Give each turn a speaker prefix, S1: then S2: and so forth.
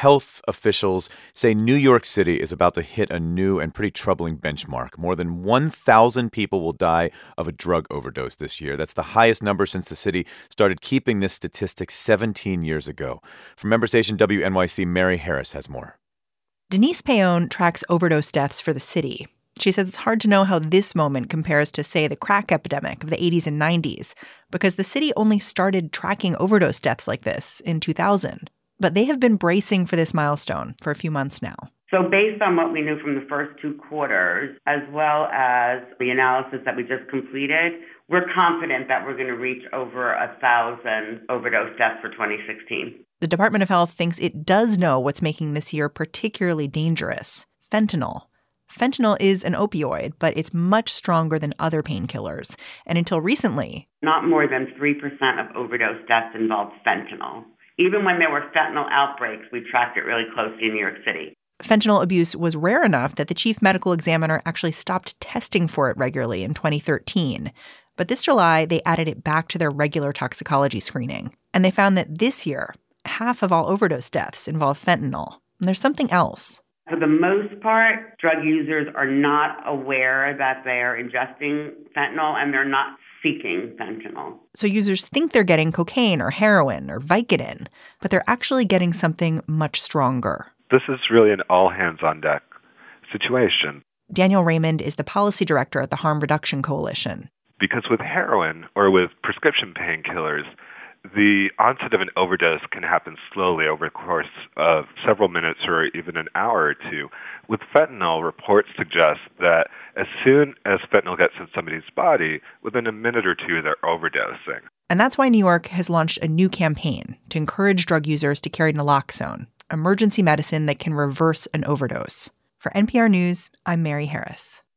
S1: health officials say New York City is about to hit a new and pretty troubling benchmark. More than 1,000 people will die of a drug overdose this year. That's the highest number since the city started keeping this statistic 17 years ago. From member station WNYC, Mary Harris has more.
S2: Denise Paone tracks overdose deaths for the city. She says it's hard to know how this moment compares to, say, the crack epidemic of the 80s and 90s, because the city only started tracking overdose deaths like this in 2000. But they have been bracing for this milestone for a few months now.
S3: So based on what we knew from the first two quarters, as well as the analysis that we just completed, we're confident that we're going to reach over 1,000 overdose deaths for 2016.
S2: The Department of Health thinks it does know what's making this year particularly dangerous: fentanyl. Fentanyl is an opioid, but it's much stronger than other painkillers. And until recently,
S3: not more than 3% of overdose deaths involved fentanyl. Even when there were fentanyl outbreaks, we tracked it really closely in New York City.
S2: Fentanyl abuse was rare enough that the chief medical examiner actually stopped testing for it regularly in 2013. But this July, they added it back to their regular toxicology screening. And they found that this year, half of all overdose deaths involve fentanyl. And there's something else.
S3: For the most part, drug users are not aware that they are ingesting fentanyl, and they're not seeking fentanyl.
S2: So users think they're getting cocaine or heroin or Vicodin, but they're actually getting something much stronger.
S4: This is really an all-hands-on-deck situation.
S2: Daniel Raymond is the policy director at the Harm Reduction Coalition.
S4: Because with heroin or with prescription painkillers, the onset of an overdose can happen slowly over the course of several minutes or even an hour or two. With fentanyl, reports suggest that as soon as fentanyl gets in somebody's body, within a minute or two, they're overdosing.
S2: And that's why New York has launched a new campaign to encourage drug users to carry naloxone, emergency medicine that can reverse an overdose. For NPR News, I'm Mary Harris.